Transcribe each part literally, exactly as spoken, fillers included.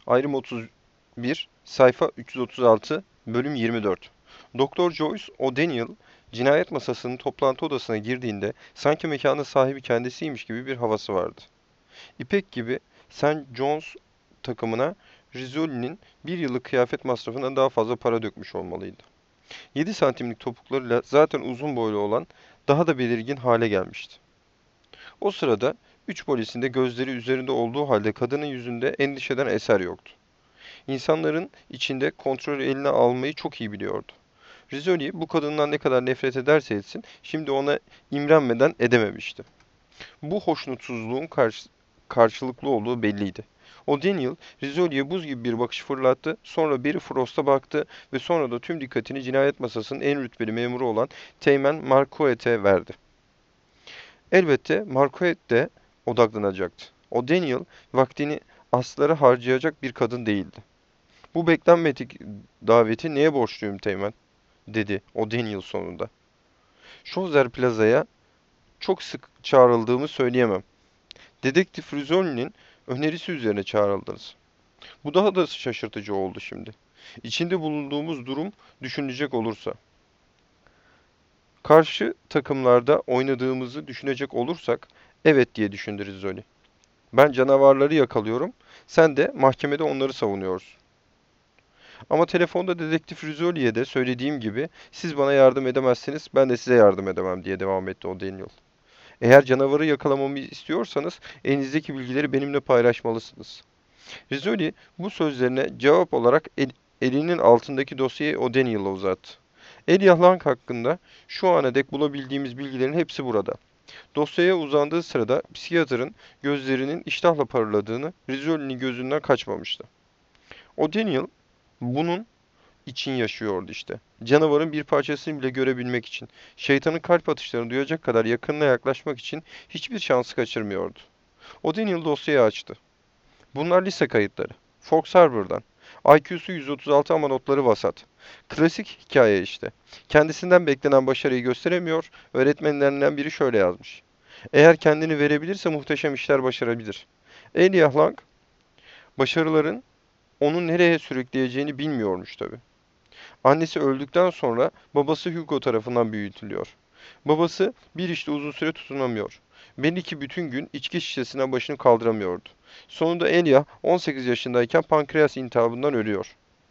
Ayrım otuz bir, sayfa üç yüz otuz altı, bölüm yirmi dört. Doktor Joyce O'Daniel, cinayet masasının toplantı odasına girdiğinde sanki mekanın sahibi kendisiymiş gibi bir havası vardı. İpek gibi Saint John's takımına Rizzoli'nin bir yıllık kıyafet masrafından daha fazla para dökmüş olmalıydı. yedi santimlik topuklarıyla zaten uzun boylu olan daha da belirgin hale gelmişti. O sırada üç polisin de gözleri üzerinde olduğu halde kadının yüzünde endişeden eser yoktu. İnsanların içinde kontrolü eline almayı çok iyi biliyordu. Rizzoli bu kadından ne kadar nefret ederse etsin şimdi ona imrenmeden edememişti. Bu hoşnutsuzluğun karşı, karşılıklı olduğu belliydi. O Daniel, Rizzoli'ye buz gibi bir bakış fırlattı, sonra Barry Frost'a baktı ve sonra da tüm dikkatini cinayet masasının en rütbeli memuru olan Teğmen Marquardt'e verdi. Elbette Marquardt de odaklanacaktı. O Daniel, vaktini aslara harcayacak bir kadın değildi. Bu beklenmedik daveti neye borçluyum Teğmen? Dedi o Daniel sonunda. Şozer Plaza'ya çok sık çağrıldığımı söyleyemem. Dedektif Rizzoli'nin önerisi üzerine çağrıldınız. Bu daha da şaşırtıcı oldu şimdi. İçinde bulunduğumuz durum düşünecek olursa. Karşı takımlarda oynadığımızı düşünecek olursak, evet diye düşündü Rizzoli. Ben canavarları yakalıyorum, sen de mahkemede onları savunuyorsun. Ama telefonda dedektif Rizzoli'ye de söylediğim gibi siz bana yardım edemezsiniz, ben de size yardım edemem diye devam etti o Daniel. Eğer canavarı yakalamamı istiyorsanız elinizdeki bilgileri benimle paylaşmalısınız. Rizzoli bu sözlerine cevap olarak el- elinin altındaki dosyayı o Daniel'a uzattı. Elijah Lang hakkında şu ana dek bulabildiğimiz bilgilerin hepsi burada. Dosyaya uzandığı sırada psikiyatrın gözlerinin iştahla parladığını Rizzoli'nin gözünden kaçmamıştı. O Daniel bunun için yaşıyordu işte. Canavarın bir parçasını bile görebilmek için, şeytanın kalp atışlarını duyacak kadar yakınına yaklaşmak için hiçbir şansı kaçırmıyordu. O Daniel dosyayı açtı. Bunlar lise kayıtları. Fox Harbor'dan. I Q'su yüz otuz altı ama notları vasat. Klasik hikaye işte. Kendisinden beklenen başarıyı gösteremiyor, öğretmenlerinden biri şöyle yazmış. Eğer kendini verebilirse muhteşem işler başarabilir. Elijah Lang, başarıların onu nereye sürükleyeceğini bilmiyormuş tabii. Annesi öldükten sonra babası Hugo tarafından büyütülüyor. Babası bir işte uzun süre tutunamıyor. Belli ki bütün gün içki şişesinden başını kaldıramıyordu. Sonunda Elia on sekiz yaşındayken pankreas iltihabından ölüyor.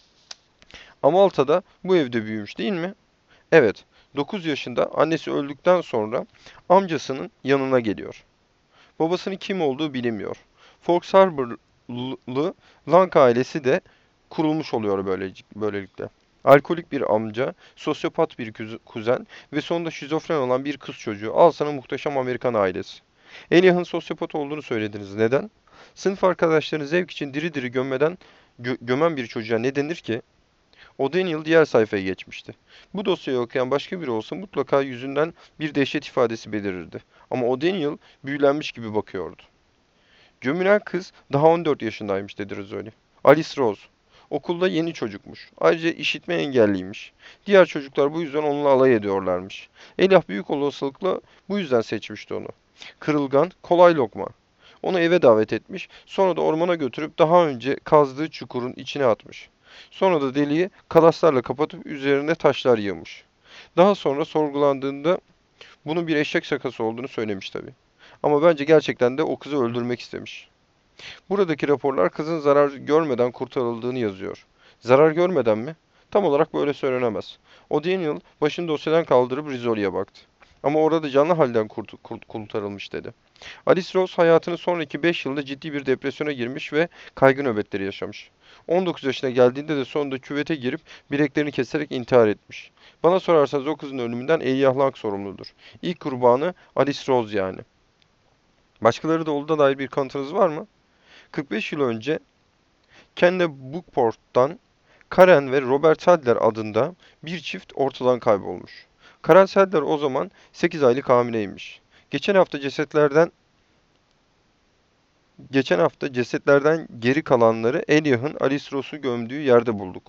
Amalta da bu evde büyümüş değil mi? Evet. dokuz yaşında annesi öldükten sonra amcasının yanına geliyor. Babasının kim olduğu bilinmiyor. Fox Harbor'lı Lang ailesi de kurulmuş oluyor böylelikle. Alkolik bir amca, sosyopat bir kuzen ve sonunda şizofren olan bir kız çocuğu. Al sana muhteşem Amerikan ailesi. Elijah'ın sosyopat olduğunu söylediniz. Neden? Sınıf arkadaşlarını zevk için diri diri gömmeden gö gömen bir çocuğa ne denir ki? O Daniel diğer sayfaya geçmişti. Bu dosyayı okuyan başka biri olsa mutlaka yüzünden bir dehşet ifadesi belirirdi. Ama o Daniel büyülenmiş gibi bakıyordu. Gömülen kız daha on dört yaşındaymış dedi Rizzoli. Alice Rose. Okulda yeni çocukmuş. Ayrıca işitme engelliymiş. Diğer çocuklar bu yüzden onunla alay ediyorlarmış. Elah büyük olasılıkla bu yüzden seçmişti onu. Kırılgan, kolay lokma. Onu eve davet etmiş, sonra da ormana götürüp daha önce kazdığı çukurun içine atmış. Sonra da deliği kalaslarla kapatıp üzerine taşlar yığmış. Daha sonra sorgulandığında bunun bir eşek şakası olduğunu söylemiş tabii. Ama bence gerçekten de o kızı öldürmek istemiş. Buradaki raporlar kızın zarar görmeden kurtarıldığını yazıyor. Zarar görmeden mi? Tam olarak böyle söylenemez. O Daniel başını dosyadan kaldırıp Rizzoli'ye baktı. Ama orada canlı halden kurt kurt kurtarılmış dedi. Alice Rose hayatının sonraki beş yılında ciddi bir depresyona girmiş ve kaygı nöbetleri yaşamış. on dokuz yaşına geldiğinde de sonunda küvete girip bileklerini keserek intihar etmiş. Bana sorarsanız o kızın ölümünden Elijah Lang sorumludur. İlk kurbanı Alice Rose yani. Başkaları da olduğuna dair bir kanıtınız var mı? kırk beş yıl önce Kenne Brookport'tan Karen ve Robert Sadler adında bir çift ortadan kaybolmuş. Karen Sadler o zaman sekiz aylık hamileymiş. Geçen hafta cesetlerden geçen hafta cesetlerden geri kalanları Elijah'ın Alice Rose'u gömdüğü yerde bulduk.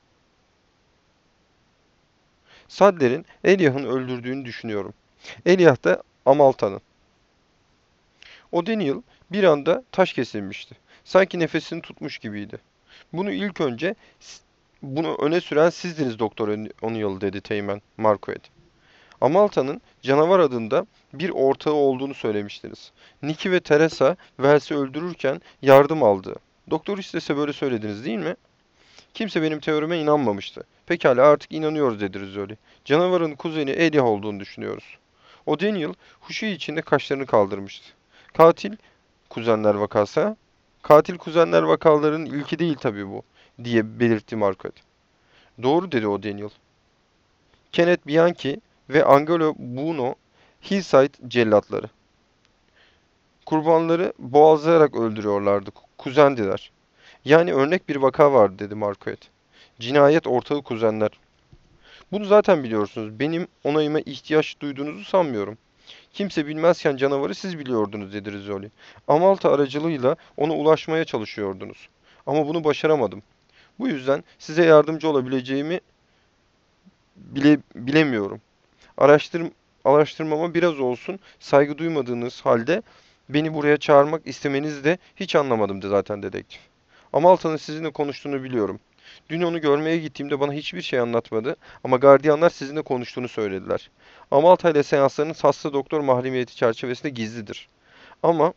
Sadler'in Elijah'ın öldürdüğünü düşünüyorum. Elijah da Amalta'nın. O Daniel bir anda taş kesilmişti. Sanki nefesini tutmuş gibiydi. Bunu ilk önce bunu öne süren sizdiniz Doktor O'Neill dedi Teğmen Marquardt. Amalta'nın canavar adında bir ortağı olduğunu söylemiştiniz. Nicky ve Teresa Wells'i öldürürken yardım aldı. Doktor istese böyle söylediniz değil mi? Kimse benim teorime inanmamıştı. Pekala artık inanıyoruz dedi Rizzoli. Canavarın kuzeni Elia olduğunu düşünüyoruz. O Daniel huşu içinde kaşlarını kaldırmıştı. Katil kuzenler vakası. Katil kuzenler vakalarının ilki değil tabii bu diye belirtti Marquardt. Doğru dedi o Daniel. Kenneth Bianchi ve Angelo Buono Hillside cellatları. Kurbanları boğazlayarak öldürüyorlardı. Kuzendiler. Yani örnek bir vaka vardı dedi Marquardt. Cinayet ortağı kuzenler. Bunu zaten biliyorsunuz. Benim onayıma ihtiyaç duyduğunuzu sanmıyorum. Kimse bilmezken canavarı siz biliyordunuz dedi Rizzoli. Amalta aracılığıyla ona ulaşmaya çalışıyordunuz. Ama bunu başaramadım. Bu yüzden size yardımcı olabileceğimi bile, bilemiyorum. Araştır, araştırmama biraz olsun saygı duymadığınız halde beni buraya çağırmak istemenizi de hiç anlamadım de zaten dedektif. Amalta'nın sizinle konuştuğunu biliyorum. Dün onu görmeye gittiğimde bana hiçbir şey anlatmadı ama gardiyanlar sizinle konuştuğunu söylediler. Amalta ile seanslarınız hasta doktor mahremiyeti çerçevesinde gizlidir. Ama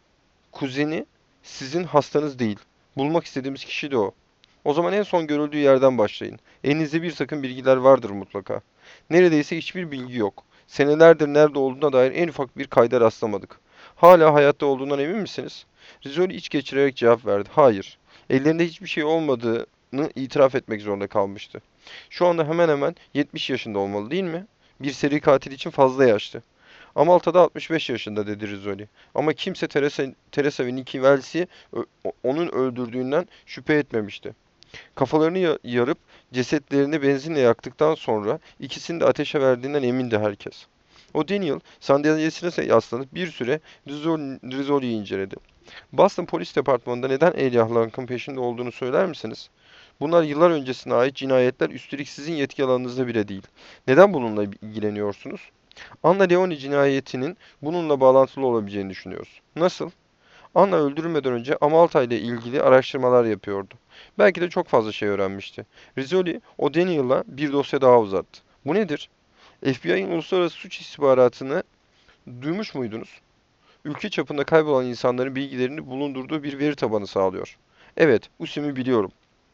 kuzeni sizin hastanız değil. Bulmak istediğimiz kişi de o. O zaman en son görüldüğü yerden başlayın. Elinizde bir takım bilgiler vardır mutlaka. Neredeyse hiçbir bilgi yok. Senelerdir nerede olduğuna dair en ufak bir kayda rastlamadık. Hala hayatta olduğundan emin misiniz? Rizzoli iç geçirerek cevap verdi. Hayır. Ellerinde hiçbir şey olmadığını itiraf etmek zorunda kalmıştı. Şu anda hemen hemen yetmiş yaşında olmalı değil mi? Bir seri katil için fazla yaşlı. Amalta da altmış beş yaşında dedi Rizzoli. Ama kimse Teresa, Teresa ve Nicky Wells'i onun öldürdüğünden şüphe etmemişti. Kafalarını ya- yarıp cesetlerini benzinle yaktıktan sonra ikisini de ateşe verdiğinden emindi herkes. O Daniel sandalyesine yaslanıp bir süre Rizzoli- Rizzoli'yi inceledi. Boston Polis Departmanı'nda neden Elijah Lang'ın peşinde olduğunu söyler misiniz? Bunlar yıllar öncesine ait cinayetler, üstelik sizin yetki alanınızda bile değil. Neden bununla ilgileniyorsunuz? Anna Leoni cinayetinin bununla bağlantılı olabileceğini düşünüyoruz. Nasıl? Anna öldürülmeden önce Amalta ile ilgili araştırmalar yapıyordu. Belki de çok fazla şey öğrenmişti. Rizzoli, O'Daniel'a bir dosya daha uzattı. Bu nedir? F B I'nin uluslararası suç istihbaratını duymuş muydunuz? Ülke çapında kaybolan insanların bilgilerini bulundurduğu bir veri tabanı sağlıyor. Evet, U S İM'i biliyorum.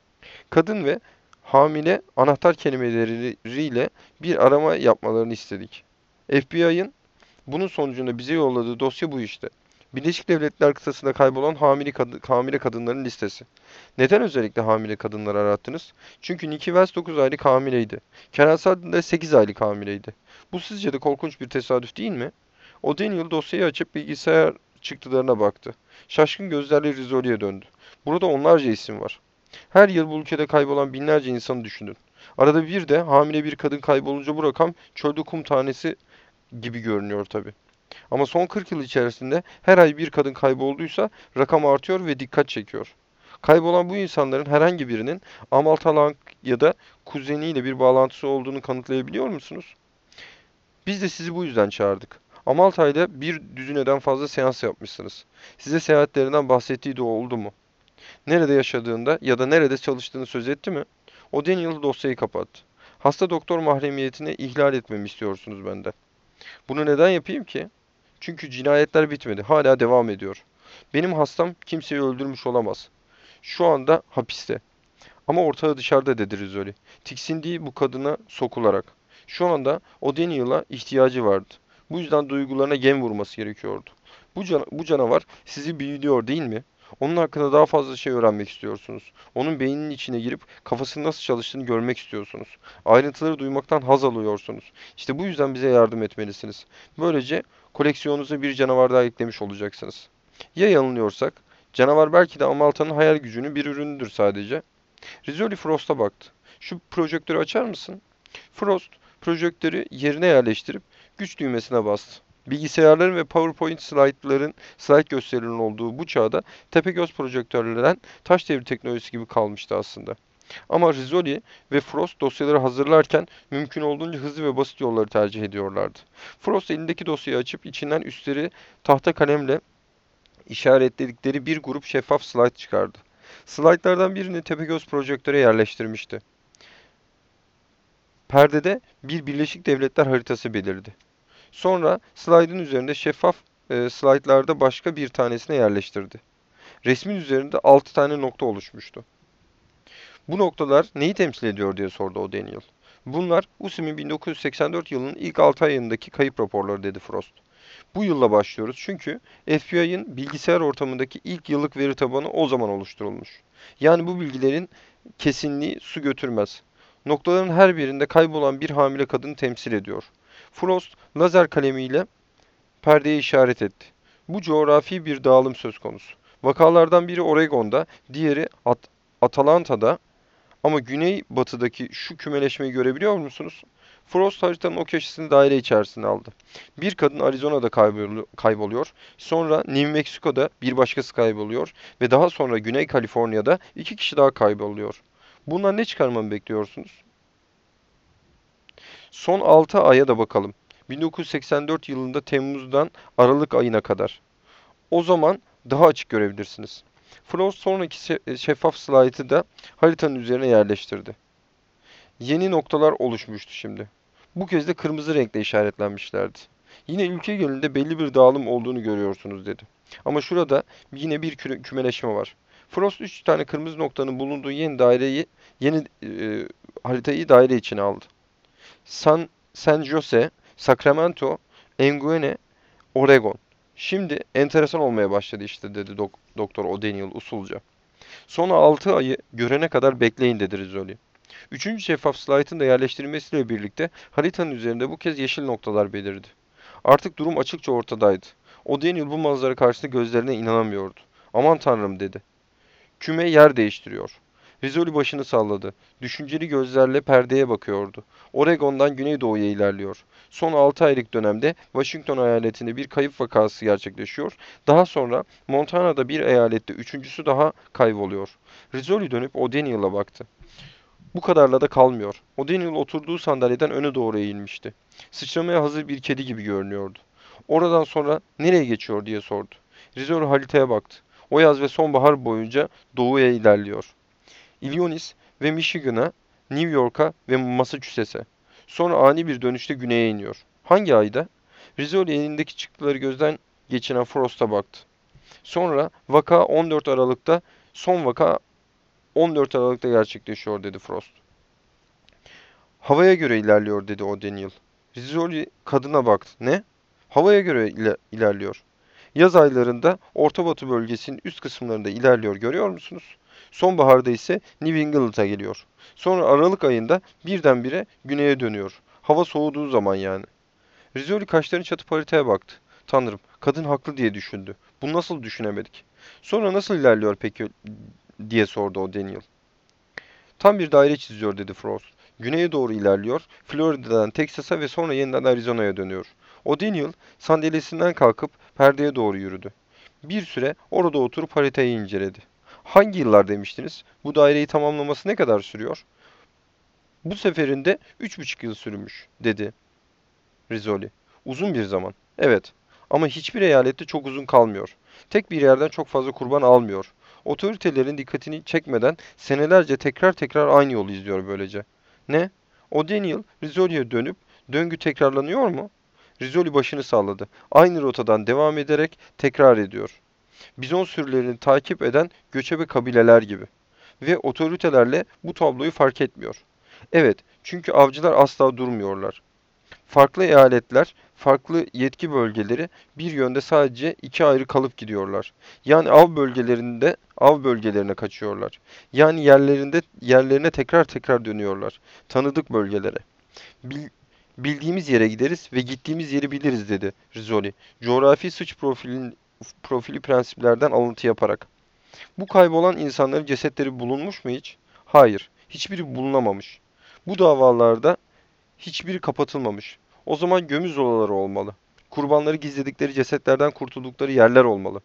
Kadın ve hamile anahtar kelimeleriyle bir arama yapmalarını istedik. F B I'ın bunun sonucunda bize yolladığı dosya bu işte. Birleşik Devletler kıtasında kaybolan hamile, kad hamile kadınların listesi. Neden özellikle hamile kadınları arattınız? Çünkü Nicky Wells dokuz aylık hamileydi. Karen Sutton de sekiz aylık hamileydi. Bu sizce de korkunç bir tesadüf değil mi? O Daniel dosyayı açıp bilgisayar çıktılarına baktı. Şaşkın gözlerle Rizzoli'ye döndü. Burada onlarca isim var. Her yıl bu ülkede kaybolan binlerce insanı düşünün. Arada bir de hamile bir kadın kaybolunca bu rakam çölde kum tanesi gibi görünüyor tabii. Ama son kırk yıl içerisinde her ay bir kadın kaybolduysa rakam artıyor ve dikkat çekiyor. Kaybolan bu insanların herhangi birinin Amal Talang ya da kuzeniyle bir bağlantısı olduğunu kanıtlayabiliyor musunuz? Biz de sizi bu yüzden çağırdık. Amalta ile bir düzineden fazla seans yapmışsınız. Size seyahatlerinden bahsettiği de oldu mu? Nerede yaşadığında ya da nerede çalıştığını söz etti mi? O Daniel dosyayı kapattı. Hasta doktor mahremiyetini ihlal etmemi istiyorsunuz benden. Bunu neden yapayım ki? Çünkü cinayetler bitmedi. Hala devam ediyor. Benim hastam kimseyi öldürmüş olamaz. Şu anda hapiste. Ama ortağı dışarıda dedi Rizzoli. Tiksindiği bu kadına sokularak. Şu anda o Daniel'a ihtiyacı vardı. Bu yüzden duygularına gem vurması gerekiyordu. Bu, can bu canavar sizi büyülüyor değil mi? Onun hakkında daha fazla şey öğrenmek istiyorsunuz. Onun beyninin içine girip kafasının nasıl çalıştığını görmek istiyorsunuz. Ayrıntıları duymaktan haz alıyorsunuz. İşte bu yüzden bize yardım etmelisiniz. Böylece koleksiyonunuza bir canavar daha eklemiş olacaksınız. Ya yanılıyorsak? Canavar belki de Amalta'nın hayal gücünün bir ürünüdür sadece. Rizzoli Frost'a baktı. Şu projektörü açar mısın? Frost projektörü yerine yerleştirip güç düğmesine bastı. Bilgisayarların ve PowerPoint slaytların, slide gösterilerinin olduğu bu çağda Tepegöz projektörlerden taş devri teknolojisi gibi kalmıştı aslında. Ama Rizzoli ve Frost dosyaları hazırlarken mümkün olduğunca hızlı ve basit yolları tercih ediyorlardı. Frost elindeki dosyayı açıp içinden üstleri tahta kalemle işaretledikleri bir grup şeffaf slayt çıkardı. Slaytlardan birini Tepegöz projektöre yerleştirmişti. Perdede bir Birleşik Devletler haritası belirdi. Sonra slaydın üzerinde şeffaf e, slaytlarda başka bir tanesine yerleştirdi. Resmin üzerinde altı tane nokta oluşmuştu. Bu noktalar neyi temsil ediyor diye sordu o Daniel. Bunlar U S M'in bin dokuz yüz seksen dört yılının ilk altı ayındaki kayıp raporları dedi Frost. Bu yılla başlıyoruz çünkü F B I'ın bilgisayar ortamındaki ilk yıllık veri tabanı o zaman oluşturulmuş. Yani bu bilgilerin kesinliği su götürmez. Noktaların her birinde kaybolan bir hamile kadını temsil ediyor. Frost lazer kalemiyle perdeye işaret etti. Bu coğrafi bir dağılım söz konusu. Vakalardan biri Oregon'da, diğeri At Atalanta'da ama güney-batıdaki şu kümeleşmeyi görebiliyor musunuz? Frost haritanın o köşesini daire içerisine aldı. Bir kadın Arizona'da kayboluyor, sonra New Mexico'da bir başkası kayboluyor ve daha sonra Güney Kaliforniya'da iki kişi daha kayboluyor. Bundan ne çıkarmamı bekliyorsunuz? Son altı aya da bakalım. bin dokuz yüz seksen dört yılında Temmuz'dan Aralık ayına kadar. O zaman daha açık görebilirsiniz. Frost sonraki şeffaf slaytı da haritanın üzerine yerleştirdi. Yeni noktalar oluşmuştu şimdi. Bu kez de kırmızı renkle işaretlenmişlerdi. Yine ülke genelinde belli bir dağılım olduğunu görüyorsunuz dedi. Ama şurada yine bir kü kümeleşme var. Frost üç tane kırmızı noktanın bulunduğu yeni daireyi, yeni e, haritayı daire içine aldı. San, San Jose, Sacramento, Eugene, Oregon. Şimdi enteresan olmaya başladı işte dedi dok Doktor O'Daniel usulca. Son altı ayı görene kadar bekleyin dedi Rizzoli. Üçüncü şeffaf slaytın da yerleştirilmesiyle birlikte haritanın üzerinde bu kez yeşil noktalar belirdi. Artık durum açıkça ortadaydı. O'Daniel bu manzara karşısında gözlerine inanamıyordu. Aman tanrım dedi. Küme yer değiştiriyor. Rizzoli başını salladı. Düşünceli gözlerle perdeye bakıyordu. Oregon'dan Güneydoğu'ya ilerliyor. Son altı aylık dönemde Washington eyaletinde bir kayıp vakası gerçekleşiyor. Daha sonra Montana'da bir eyalette üçüncüsü daha kayboluyor. Rizzoli dönüp O'Daniel'a baktı. Bu kadarla da kalmıyor. O'Daniel oturduğu sandalyeden öne doğru eğilmişti. Sıçramaya hazır bir kedi gibi görünüyordu. Oradan sonra nereye geçiyor diye sordu. Rizzoli haritaya baktı. O yaz ve sonbahar boyunca doğuya ilerliyor. Illinois ve Michigan'a, New York'a ve Massachusetts'e. Sonra ani bir dönüşte güneye iniyor. Hangi ayda? Rizzoli elindeki çıktıları gözden geçiren Frost'a baktı. Sonra vaka on dört Aralık'ta, son vaka on dört Aralık'ta gerçekleşiyor dedi Frost. Havaya göre ilerliyor dedi O'Daniel. Rizzoli kadına baktı. Ne? Havaya göre ile ilerliyor. Yaz aylarında Orta Batı bölgesinin üst kısımlarında ilerliyor görüyor musunuz? Sonbaharda ise New England'a geliyor. Sonra Aralık ayında birdenbire güneye dönüyor. Hava soğuduğu zaman yani. Rizzoli kaşlarını çatıp haritaya baktı. Tanrım, kadın haklı diye düşündü. Bunu nasıl düşünemedik? Sonra nasıl ilerliyor peki diye sordu o Daniel. Tam bir daire çiziyor dedi Frost. Güneye doğru ilerliyor. Florida'dan Texas'a ve sonra yeniden Arizona'ya dönüyor. O'Daniel sandalyesinden kalkıp perdeye doğru yürüdü. Bir süre orada oturup haritayı inceledi. Hangi yıllar demiştiniz? Bu daireyi tamamlaması ne kadar sürüyor? Bu seferinde üç buçuk yıl sürmüş, dedi Rizzoli. Uzun bir zaman. Evet. Ama hiçbir eyalette çok uzun kalmıyor. Tek bir yerden çok fazla kurban almıyor. Otoritelerin dikkatini çekmeden senelerce tekrar tekrar aynı yolu izliyor böylece. Ne? O'Daniel Rizzoli'ye dönüp döngü tekrarlanıyor mu? Rizzoli başını salladı. Aynı rotadan devam ederek tekrar ediyor. Bizon sürülerini takip eden göçebe kabileler gibi. Ve otoritelerle bu tabloyu fark etmiyor. Evet, çünkü avcılar asla durmuyorlar. Farklı eyaletler, farklı yetki bölgeleri bir yönde sadece iki ayrı kalıp gidiyorlar. Yani av bölgelerinde av bölgelerine kaçıyorlar. Yani yerlerinde yerlerine tekrar tekrar dönüyorlar. Tanıdık bölgelere. Bil- bildiğimiz yere gideriz ve gittiğimiz yeri biliriz dedi Rizzoli. Coğrafi suç profilin, profili prensiplerden alıntı yaparak. Bu kaybolan insanların cesetleri bulunmuş mu hiç? Hayır, hiçbiri bulunamamış. Bu davalarda hiçbiri kapatılmamış. O zaman gömü zolaları olmalı. Kurbanları gizledikleri cesetlerden kurtuldukları yerler olmalı.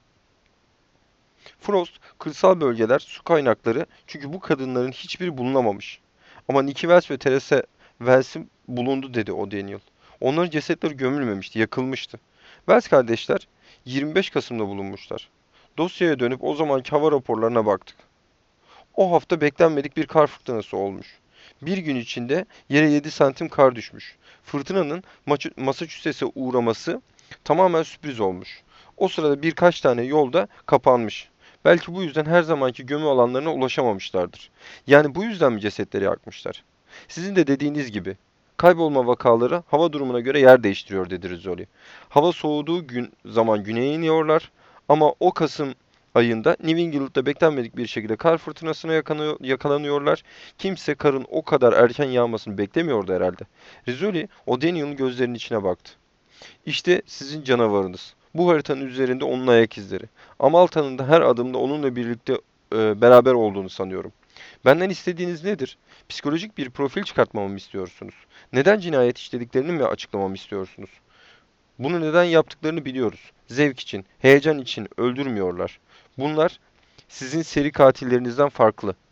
Frost, kırsal bölgeler, su kaynakları çünkü bu kadınların hiçbiri bulunamamış. Ama Nicky Wells ve Teresa Wells'in bulundu dedi o Daniel. Onların cesetleri gömülmemişti, yakılmıştı. Wells kardeşler yirmi beş Kasım'da bulunmuşlar. Dosyaya dönüp o zamanki hava raporlarına baktık. O hafta beklenmedik bir kar fırtınası olmuş. Bir gün içinde yere yedi santim kar düşmüş. Fırtınanın Maç- Massachusetts'e uğraması tamamen sürpriz olmuş. O sırada birkaç tane yolda kapanmış. Belki bu yüzden her zamanki gömü alanlarına ulaşamamışlardır. Yani bu yüzden mi cesetleri yakmışlar? Sizin de dediğiniz gibi kaybolma vakaları hava durumuna göre yer değiştiriyor dedi Rizzoli. Hava soğuduğu gün zaman güneye iniyorlar ama o Kasım ayında New England'da beklenmedik bir şekilde kar fırtınasına yakanıyor- yakalanıyorlar. Kimse karın o kadar erken yağmasını beklemiyordu herhalde. Rizzoli, O'Daniel'ın gözlerinin içine baktı. İşte sizin canavarınız. Bu haritanın üzerinde onun ayak izleri. Amalta'nın da her adımda onunla birlikte e, beraber olduğunu sanıyorum. Benden istediğiniz nedir? Psikolojik bir profil çıkartmamı mı istiyorsunuz? Neden cinayet işlediklerini mi açıklamamı istiyorsunuz? Bunu neden yaptıklarını biliyoruz. Zevk için, heyecan için öldürmüyorlar. Bunlar sizin seri katillerinizden farklı.